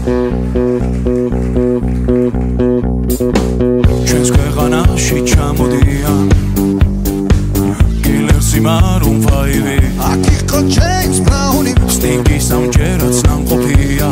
ჩვენს ქვეყანაში ჩამოდიან კილერსი მარუნ ფაივი აქ იყო ჯეიმს ბრაუნი სტინგი სამჯერაც ნამყოფია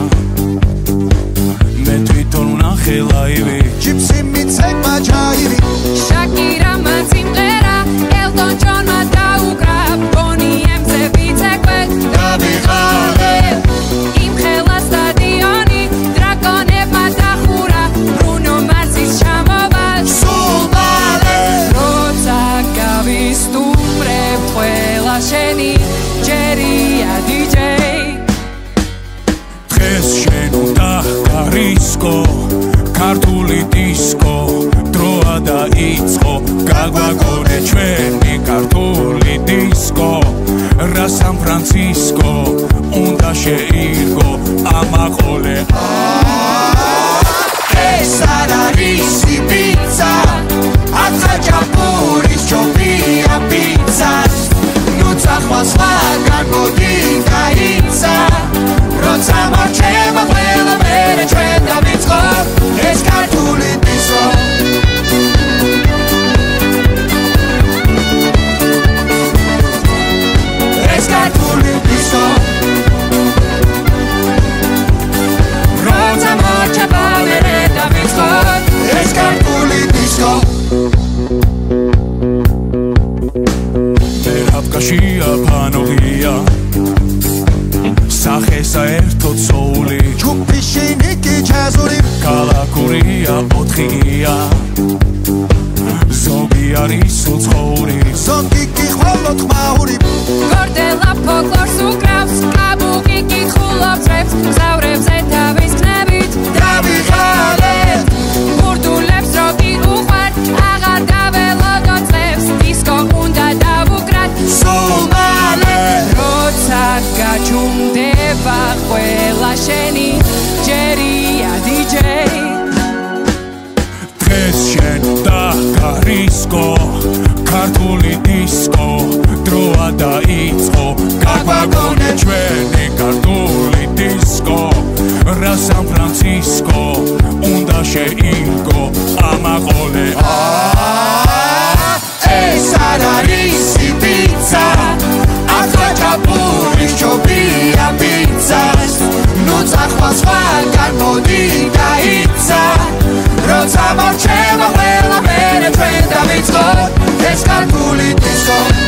მე თვითონ ვნახე ლაივი ჯიპსი მიცემა ჯაივი შაკირა მან სიმღერა ელტონ ჯონმა დაუკრა ბონი ემზე ვიცეკვე დავიღალე იმ ხელა სტადიონი დრაკონებმა დახურა ბრუნო მარსის ჩამოვა სულ მალე როცა გავისტუმრებ ყველა შენი ჯერია დიჯეი დღეს შენ უნდა გარისკო ქართული დისკო დროა დაიწყო გაგვაგონე ჩვენი ქართული დისკო რა სან-ფრანცისკო უნდა შეირგო ამაყოლე ეს არ არის პიცა ახაჭაპურის ჯობია პიცას ნუ წახვალ სხვაგან მოდი გაიცა როცა მარჩება ყველა მერე ჩვენ დავიწყოთ ეს ქართული დისკო ეს ქართული დისკო როცა მარჩება მერე დავიწყოთ ეს ქართული დისკო აფკაშია ფანოღია სახე საერთოდ სოული ჯუპი შინიკი ჯაზური კალაკურია ოთხია ზოგი არის უცხოური ზოგი კი ხოლოდ ხმაური გორდელა ფოლკლორს უკრავს კაბუკი კითხულობს რეპს მგზავრებზე თავის ქნებით დავიღალე ბურდულებს როკი უყვართ აღარ დაველოგოწებს დისკო უნდა დავუკრათ სულ მალე როცა გაჩუმდება ყველა შენი ჯერია დიჯეი დღეს შენ და გარისკო ქართული დისკო დროა დაიწყო გაგვაგონე ჩვენი ქართული დისკო რა სან-ფრანცისკო უნდა შეირგო ამაყოლე ეს არ არის პიცა ახაჭაპურის ჯობია პიცას ნუ წახვალ სხვაგან მოდი გაიცა როცა მარჩება ყველა მერე ჩვენ დავიწყოთ ეს ქართული დისკო